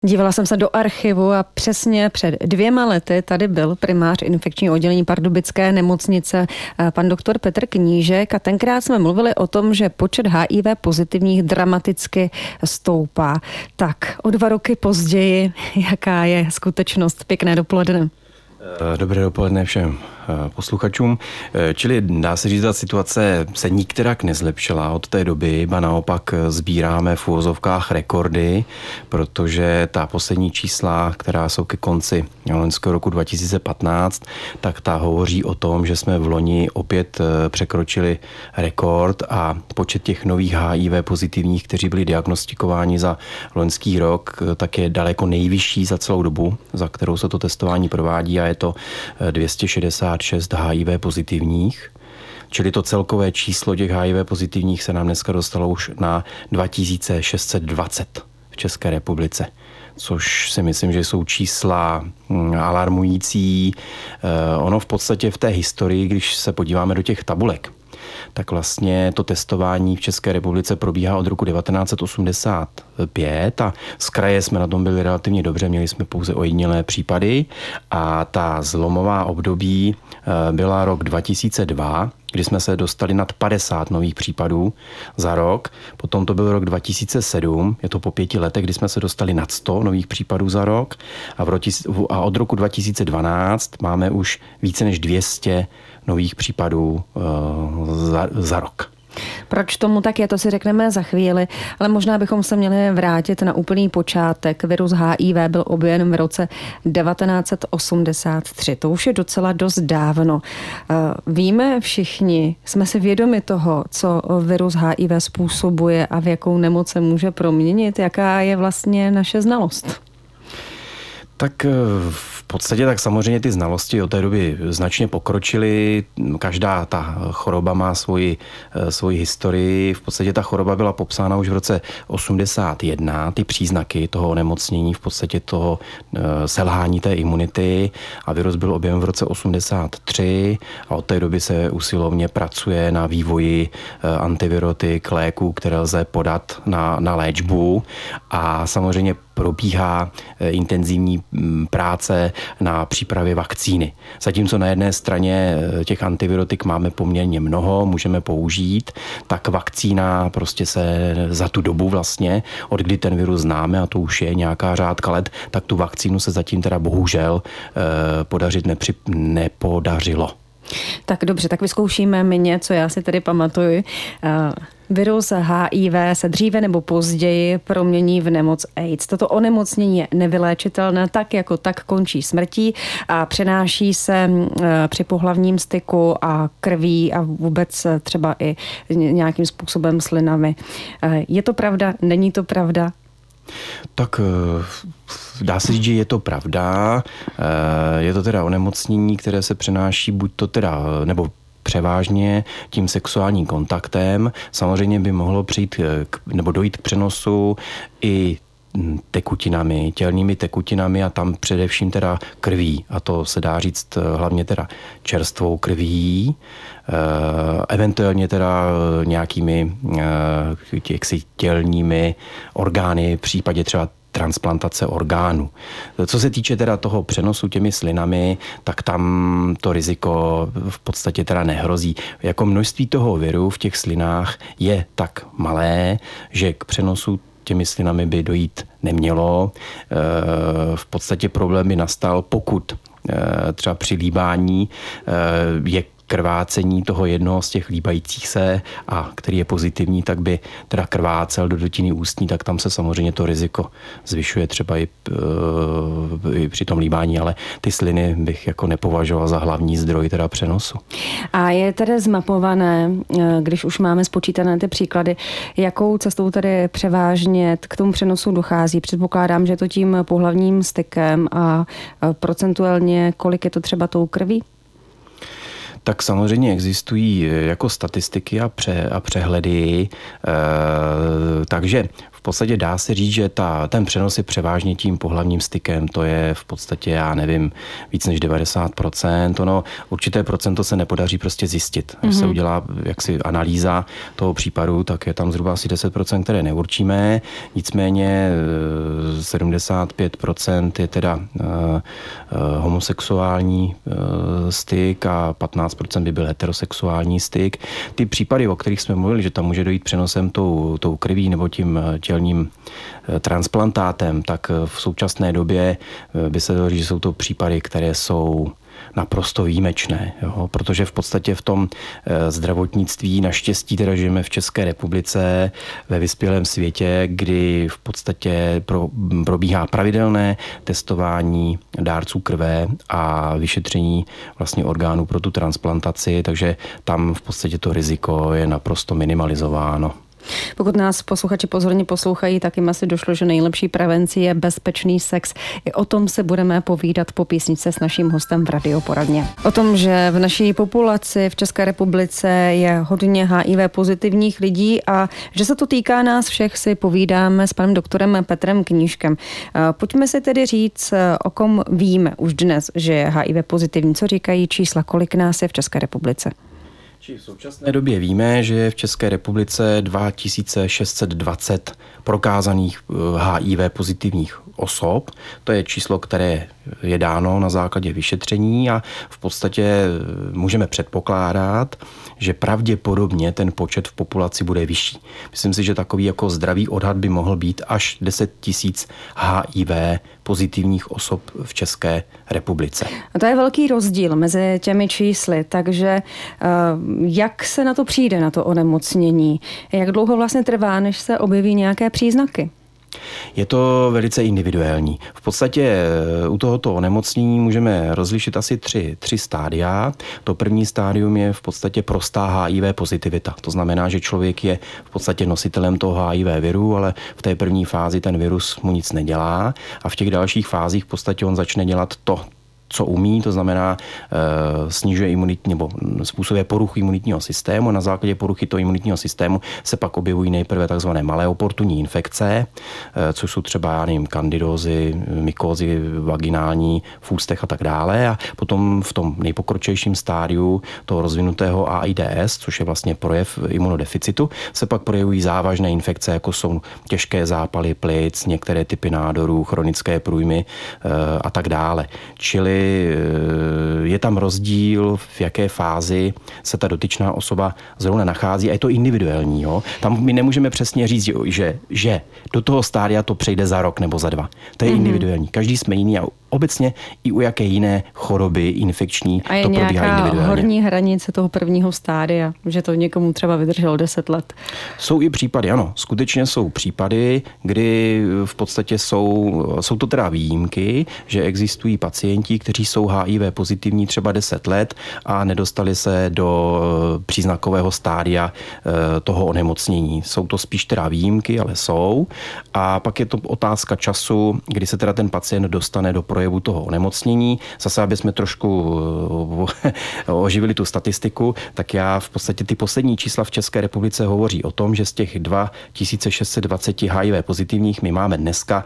Dívala jsem se do archivu a přesně před 2 lety tady byl primář infekčního oddělení pardubické nemocnice pan doktor Petr Knížek a tenkrát jsme mluvili o tom, že počet HIV pozitivních dramaticky stoupá. Tak o 2 roky později, jaká je skutečnost? Pěkné dopoledne. Dobré dopoledne všem posluchačům. Čili dá se říct, že ta situace se nikterak nezlepšila od té doby, ba naopak sbíráme v uvozovkách rekordy, protože ta poslední čísla, která jsou ke konci loňského roku 2015, tak ta hovoří o tom, že jsme v loni opět překročili rekord a počet těch nových HIV pozitivních, kteří byli diagnostikováni za loňský rok, tak je daleko nejvyšší za celou dobu, za kterou se to testování provádí, a je to 266 HIV pozitivních. Čili to celkové číslo těch HIV pozitivních se nám dneska dostalo už na 2620 v České republice, což si myslím, že jsou čísla alarmující. Ono v podstatě v té historii, když se podíváme do těch tabulek, tak vlastně to testování v České republice probíhá od roku 1985 a z kraje jsme na tom byli relativně dobře, měli jsme pouze ojedinělé případy a ta zlomová období byla rok 2002, kdy jsme se dostali nad 50 nových případů za rok. Potom to byl rok 2007, je to po 5 letech, kdy jsme se dostali nad 100 nových případů za rok. A od roku 2012 máme už více než 200 nových případů za rok. Proč tomu tak je, to si řekneme za chvíli, ale možná bychom se měli vrátit na úplný počátek. Virus HIV byl objeven v roce 1983. To už je docela dost dávno. Víme všichni, jsme si vědomi toho, co virus HIV způsobuje a v jakou nemoc se může proměnit? Jaká je vlastně naše znalost? Tak v podstatě tak samozřejmě ty znalosti od té doby značně pokročily. Každá ta choroba má svoji historii. V podstatě ta choroba byla popsána už v roce 81, ty příznaky toho onemocnění, v podstatě toho selhání té imunity, a virus byl objeven v roce 83 a od té doby se usilovně pracuje na vývoji antivirotik, léků, které lze podat na léčbu, a samozřejmě probíhá intenzivní práce na přípravě vakcíny. Zatímco na jedné straně těch antivirotik máme poměrně mnoho, můžeme použít, tak vakcína prostě se za tu dobu vlastně, od kdy ten virus známe, a to už je nějaká řádka let, tak tu vakcínu se zatím teda bohužel podařit nepodařilo. Tak dobře, tak vyzkoušíme mě, co já si tedy pamatuju. Virus HIV se dříve nebo později promění v nemoc AIDS. Toto onemocnění je nevyléčitelné, tak jako tak končí smrtí a přenáší se při pohlavním styku a krví a vůbec třeba i nějakým způsobem slinami. Je to pravda? Není to pravda? Tak dá se říct, že je to pravda. Je to teda onemocnění, které se přenáší buď to teda, nebo převážně tím sexuálním kontaktem. Samozřejmě by mohlo přijít nebo dojít k přenosu i tekutinami, tělnými tekutinami, a tam především teda krví. A to se dá říct hlavně teda čerstvou krví, eventuálně teda nějakými tělními orgány, v případě třeba transplantace orgánů. Co se týče teda toho přenosu těmi slinami, tak tam to riziko v podstatě teda nehrozí. Jako množství toho viru v těch slinách je tak malé, že k přenosu těmi slinami by dojít nemělo. V podstatě problém by nastal, pokud třeba při líbání je krvácení toho jednoho z těch líbajících se, a který je pozitivní, tak by teda krvácel do dutiny ústní, tak tam se samozřejmě to riziko zvyšuje třeba i při tom líbání, ale ty sliny bych jako nepovažoval za hlavní zdroj teda přenosu. A je tedy zmapované, když už máme spočítané ty příklady, jakou cestou tedy převážně k tomu přenosu dochází? Předpokládám, že to tím pohlavním stykem, a procentuálně kolik je to třeba tou krví? Tak samozřejmě existují jako statistiky a přehledy, takže v v podstatě dá se říct, že ten přenos je převážně tím pohlavním stykem. To je v podstatě, já nevím, víc než 90%. Ono určité procento se nepodaří prostě zjistit. Když se udělá jaksi analýza toho případu, tak je tam zhruba asi 10%, které neurčíme. Nicméně 75% je teda homosexuální styk a 15% by byl heterosexuální styk. Ty případy, o kterých jsme mluvili, že tam může dojít přenosem tou krví nebo tím tělním transplantátem, tak v současné době by se dalo říct, že jsou to případy, které jsou naprosto výjimečné, jo? Protože v podstatě v tom zdravotnictví naštěstí teda žijeme v České republice, ve vyspělém světě, kdy v podstatě probíhá pravidelné testování dárců krve a vyšetření vlastně orgánů pro tu transplantaci, takže tam v podstatě to riziko je naprosto minimalizováno. Pokud nás posluchači pozorně poslouchají, tak jim asi došlo, že nejlepší prevenci je bezpečný sex. I o tom se budeme povídat po písničce s naším hostem v Radioporadně. O tom, že v naší populaci v České republice je hodně HIV pozitivních lidí a že se to týká nás všech, si povídáme s panem doktorem Petrem Knížkem. Pojďme si tedy říct, o kom víme už dnes, že je HIV pozitivní. Co říkají čísla, kolik nás je v České republice? V současné době víme, že je v České republice 2620 prokázaných HIV pozitivních osob. To je číslo, které je dáno na základě vyšetření a v podstatě můžeme předpokládat, že pravděpodobně ten počet v populaci bude vyšší. Myslím si, že takový jako zdravý odhad by mohl být až 10 000 HIV pozitivních osob v České republice. A to je velký rozdíl mezi těmi čísly, takže jak se na to přijde, na to onemocnění? Jak dlouho vlastně trvá, než se objeví nějaké příznaky? Je to velice individuální. V podstatě u tohoto onemocnění můžeme rozlišit asi tři stádia. To první stádium je v podstatě prostá HIV pozitivita. To znamená, že člověk je v podstatě nositelem toho HIV viru, ale v té první fázi ten virus mu nic nedělá a v těch dalších fázích v podstatě on začne dělat to, co umí, to znamená snižuje imunitní nebo způsobuje poruchu imunitního systému. Na základě poruchy toho imunitního systému se pak objevují nejprve takzvané malé oportunní infekce, což jsou třeba, já nevím, kandidózy, mykózy vaginální v ústech a tak dále. A potom v tom nejpokročilejším stádiu toho rozvinutého AIDS, což je vlastně projev imunodeficitu, se pak projevují závažné infekce, jako jsou těžké zápaly plic, některé typy nádorů, chronické průjmy a tak dále. Čili je tam rozdíl, v jaké fázi se ta dotyčná osoba zrovna nachází a je to individuální. Jo? Tam my nemůžeme přesně říct, že do toho stádia to přejde za rok nebo za 2. To je individuální. Každý jsme jiný a obecně i u jaké jiné choroby infekční to probíhá individuálně. A je nějaká horní hranice toho prvního stádia, že to někomu třeba vydrželo 10 let? Jsou i případy, ano. Skutečně jsou případy, kdy v podstatě jsou to teda výjimky, že existují pacienti, kteří jsou HIV pozitivní třeba 10 let a nedostali se do příznakového stádia toho onemocnění. Jsou to spíš teda výjimky, ale jsou. A pak je to otázka času, kdy se teda ten pacient dostane do projevu toho onemocnění. Zase, aby jsme trošku oživili tu statistiku, tak já v podstatě ty poslední čísla v České republice hovoří o tom, že z těch 2620 HIV pozitivních my máme dneska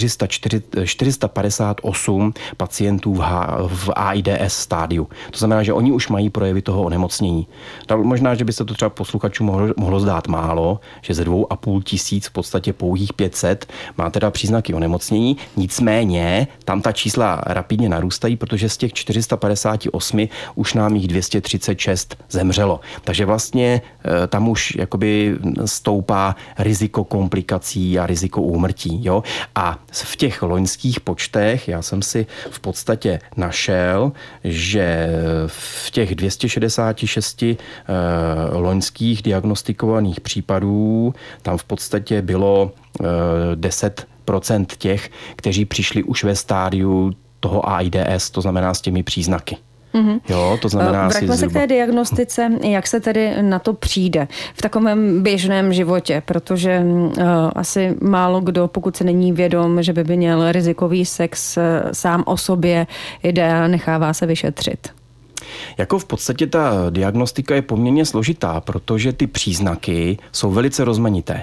458 pacientů v AIDS stádiu. To znamená, že oni už mají projevy toho onemocnění. Možná, že by se to třeba posluchačům mohlo zdát málo, že ze 2500 v podstatě pouhých 500 má teda příznaky onemocnění. Nicméně tam ta čísla rapidně narůstají, protože z těch 458 už nám jich 236 zemřelo. Takže vlastně tam už jakoby stoupá riziko komplikací a riziko úmrtí. Jo? A v těch loňských počtech já jsem si v podstatě našel, že v těch 266 loňských diagnostikovaných případů tam v podstatě bylo 10% těch, kteří přišli už ve stádiu toho AIDS, to znamená s těmi příznaky. Jo, to znamená vraťme se k té diagnostice, jak se tedy na to přijde v takovém běžném životě, protože asi málo kdo, pokud se není vědom, že by měl rizikový sex sám o sobě, jde a nechává se vyšetřit. Jako v podstatě ta diagnostika je poměrně složitá, protože ty příznaky jsou velice rozmanité.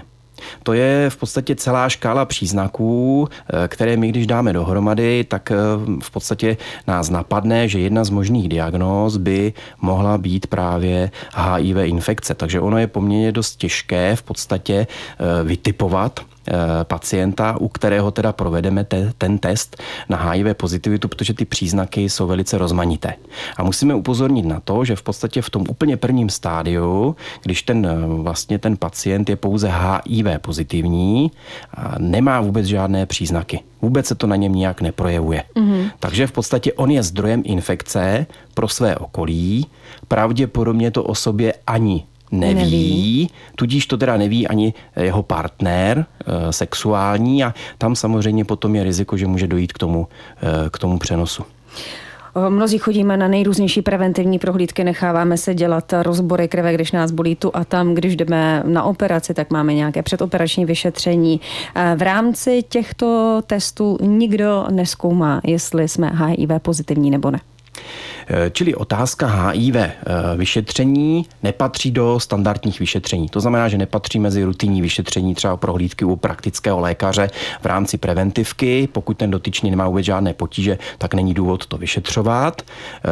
To je v podstatě celá škála příznaků, které my, když dáme dohromady, tak v podstatě nás napadne, že jedna z možných diagnóz by mohla být právě HIV infekce. Takže ono je poměrně dost těžké v podstatě vytipovat pacienta, u kterého teda provedeme ten test na HIV pozitivitu, protože ty příznaky jsou velice rozmanité. A musíme upozornit na to, že v podstatě v tom úplně prvním stádiu, když ten pacient je pouze HIV pozitivní, nemá vůbec žádné příznaky. Vůbec se to na něm nijak neprojevuje. Takže v podstatě on je zdrojem infekce pro své okolí, pravděpodobně to o sobě ani neví, tudíž to teda neví ani jeho partner sexuální a tam samozřejmě potom je riziko, že může dojít k tomu přenosu. Mnozí chodíme na nejrůznější preventivní prohlídky, necháváme se dělat rozbory krve, když nás bolí tu a tam, když jdeme na operaci, tak máme nějaké předoperační vyšetření. V rámci těchto testů nikdo nezkoumá, jestli jsme HIV pozitivní nebo ne. Čili otázka HIV vyšetření nepatří do standardních vyšetření. To znamená, že nepatří mezi rutinní vyšetření, třeba prohlídky u praktického lékaře v rámci preventivky. Pokud ten dotyčný nemá vůbec žádné potíže, tak není důvod to vyšetřovat.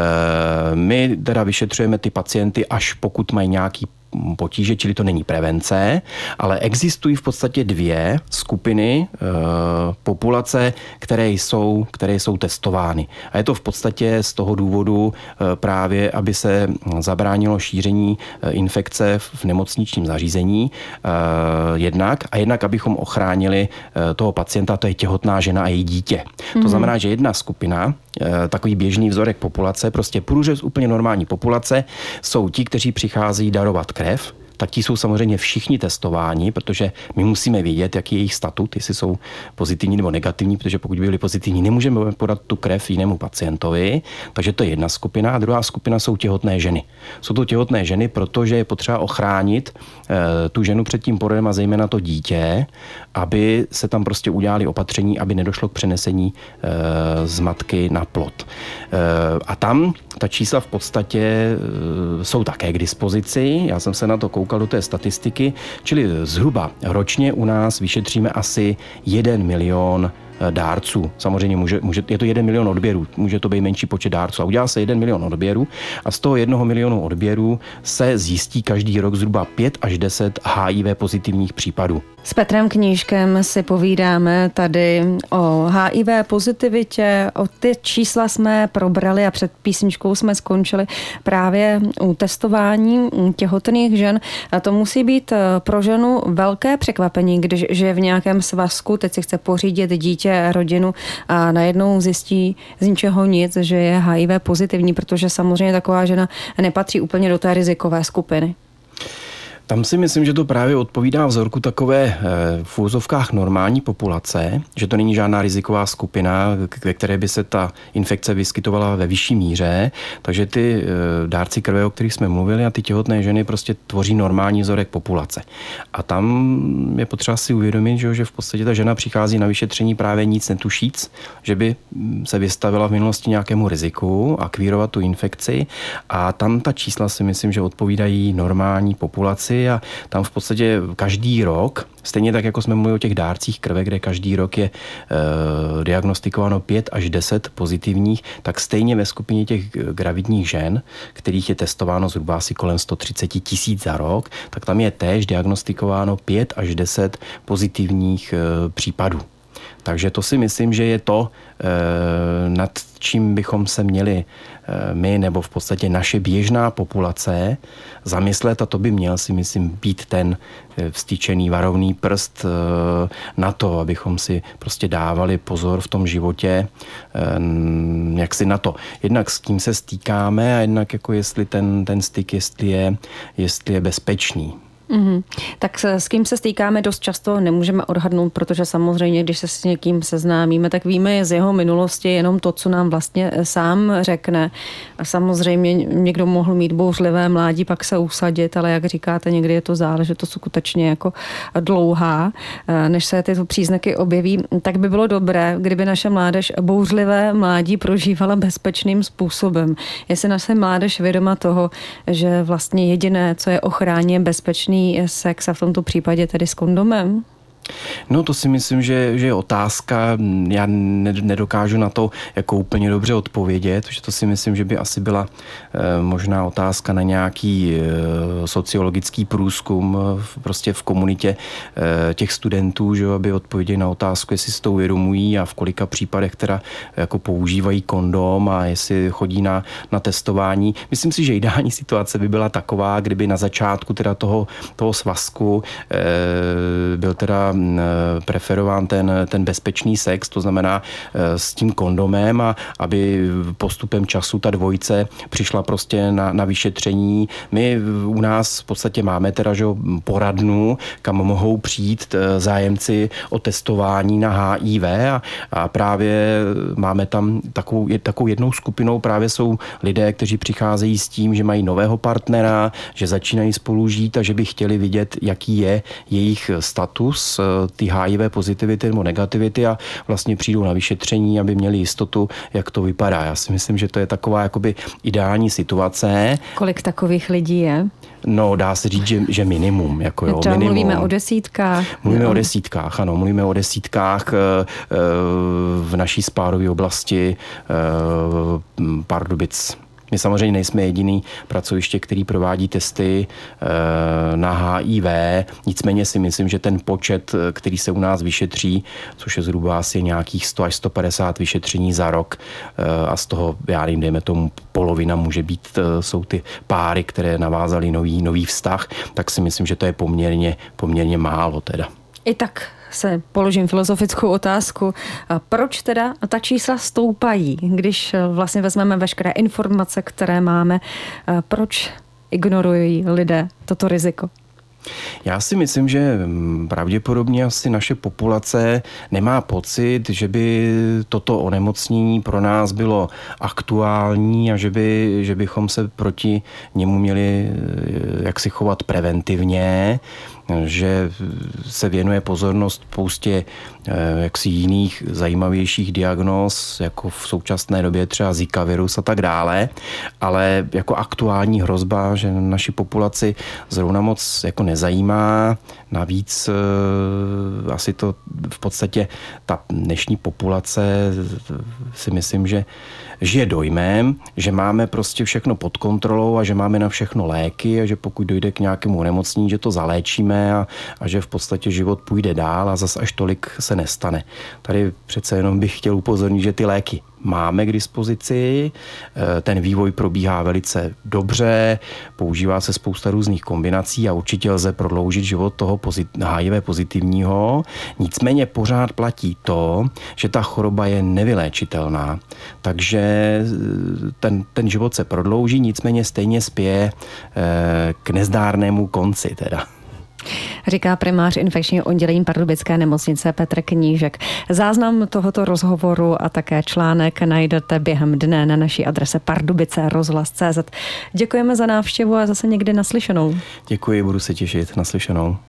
My teda vyšetřujeme ty pacienty, až pokud mají nějaký potíže, čili to není prevence, ale existují v podstatě dvě skupiny populace, které jsou testovány. A je to v podstatě z toho důvodu právě, aby se zabránilo šíření infekce v nemocničním zařízení jednak, abychom ochránili toho pacienta, to je těhotná žena a její dítě. To znamená, že jedna skupina, takový běžný vzorek populace, prostě průřez úplně normální populace, jsou ti, kteří přicházejí darovat krev, tak ti jsou samozřejmě všichni testováni, protože my musíme vědět, jaký je jejich statut, jestli jsou pozitivní nebo negativní, protože pokud by byli pozitivní, nemůžeme podat tu krev jinému pacientovi. Takže to je jedna skupina. A druhá skupina jsou těhotné ženy. Jsou to těhotné ženy, protože je potřeba ochránit tu ženu před tím porodem a zejména to dítě, aby se tam prostě udělali opatření, aby nedošlo k přenesení z matky na plod. A tam ta čísla v podstatě jsou také k dispozici. Já jsem se na to koukal do té statistiky, čili zhruba ročně u nás vyšetříme asi 1 milion dárců. Samozřejmě je to 1 milion odběrů, může to být menší počet dárců. A udělá se 1 milion odběrů a z toho 1 milionu odběrů se zjistí každý rok zhruba 5 až 10 HIV pozitivních případů. S Petrem Knížkem si povídáme tady o HIV pozitivitě, o ty čísla jsme probrali a před písničkou jsme skončili právě u testování těhotných žen. A to musí být pro ženu velké překvapení, když žije v nějakém svazku, teď si chce pořídit dítě, rodinu a najednou zjistí z ničeho nic, že je HIV pozitivní, protože samozřejmě taková žena nepatří úplně do té rizikové skupiny. Tam si myslím, že to právě odpovídá vzorku takové v úvozovkách normální populace, že to není žádná riziková skupina, ve které by se ta infekce vyskytovala ve vyšší míře, takže ty dárci krve, o kterých jsme mluvili, a ty těhotné ženy prostě tvoří normální vzorek populace. A tam je potřeba si uvědomit, že v podstatě ta žena přichází na vyšetření právě nic netušíc, že by se vystavila v minulosti nějakému riziku, akvírovat tu infekci, a tam ta čísla si myslím, že odpovídají normální populaci. A tam v podstatě každý rok, stejně tak, jako jsme mluvili o těch dárcích krve, kde každý rok je diagnostikováno 5 až 10 pozitivních, tak stejně ve skupině těch gravidních žen, kterých je testováno zhruba asi kolem 130 000 za rok, tak tam je též diagnostikováno 5 až 10 pozitivních případů. Takže to si myslím, že je to, nad čím bychom se měli my nebo v podstatě naše běžná populace zamyslet, a to by měl, si myslím, být ten vztyčený varovný prst na to, abychom si prostě dávali pozor v tom životě, jak si na to. Jednak s kým se stýkáme a jednak jako jestli ten styk, jestli je bezpečný. Tak s kým se stýkáme dost často nemůžeme odhadnout, protože samozřejmě, když se s někým seznámíme, tak víme z jeho minulosti jenom to, co nám vlastně sám řekne. A samozřejmě někdo mohl mít bouřlivé mládí, pak se usadit, ale jak říkáte, někdy je to záležitost skutečně jako dlouhá, než se tyto příznaky objeví. Tak by bylo dobré, kdyby naše mládež bouřlivé mládí prožívala bezpečným způsobem. Je si naše mládež vědoma toho, že vlastně jediné, co je ochrání, je bezpečný bezpečný sex a v tomto případě tedy s kondomem? No to si myslím, že je otázka, já nedokážu na to jako úplně dobře odpovědět, protože to si myslím, že by asi byla možná otázka na nějaký sociologický průzkum prostě v komunitě těch studentů, že aby odpověděli na otázku, jestli si to uvědomují a v kolika případech teda jako používají kondom a jestli chodí na testování. Myslím si, že ideální situace by byla taková, kdyby na začátku teda toho svazku byl teda preferován ten bezpečný sex, to znamená s tím kondomem a aby postupem času ta dvojice přišla prostě na vyšetření. My u nás v podstatě máme teda že poradnu, kam mohou přijít zájemci o testování na HIV a právě máme tam takovou jednou skupinou právě jsou lidé, kteří přicházejí s tím, že mají nového partnera, že začínají spolu žít a že by chtěli vidět, jaký je jejich status, ty HIV pozitivity nebo negativity a vlastně přijdou na vyšetření, aby měli jistotu, jak to vypadá. Já si myslím, že to je taková jakoby ideální situace. Kolik takových lidí je? No, dá se říct, že minimum. Jako jo, třeba minimum. Mluvíme o desítkách. Mluvíme o desítkách, ano. Mluvíme o desítkách v naší spárové oblasti Pardubic. My samozřejmě nejsme jediný pracoviště, který provádí testy na HIV, nicméně si myslím, že ten počet, který se u nás vyšetří, což je zhruba asi nějakých 100 až 150 vyšetření za rok a z toho, já nevím, dejme tomu polovina může být, jsou ty páry, které navázaly nový vztah, tak si myslím, že to je poměrně málo teda. I tak se položím filozofickou otázku. Proč teda ta čísla stoupají, když vlastně vezmeme veškeré informace, které máme? Proč ignorují lidé toto riziko? Já si myslím, že pravděpodobně asi naše populace nemá pocit, že by toto onemocnění pro nás bylo aktuální a že bychom se proti němu měli jaksi chovat preventivně, že se věnuje pozornost spoustě jaksi jiných zajímavějších diagnóz, jako v současné době třeba Zika virus a tak dále, ale jako aktuální hrozba, že naši populaci zrovna moc jako nezajímá. Navíc asi to v podstatě ta dnešní populace si myslím, že žije dojmem, že máme prostě všechno pod kontrolou a že máme na všechno léky a že pokud dojde k nějakému onemocnění, že to zaléčíme a že v podstatě život půjde dál a zas až tolik se nestane. Tady přece jenom bych chtěl upozornit, že ty léky máme k dispozici, ten vývoj probíhá velice dobře, používá se spousta různých kombinací a určitě lze prodloužit život toho HIV pozitivního. Nicméně pořád platí to, že ta choroba je nevyléčitelná, takže ten život se prodlouží, nicméně stejně spěje k nezdárnému konci teda. Říká primář infekčního oddělení Pardubické nemocnice Petr Knížek. Záznam tohoto rozhovoru a také článek najdete během dne na naší adrese pardubice.rozhlas.cz. Děkujeme za návštěvu a zase někdy naslyšenou. Děkuji, budu se těšit, naslyšenou.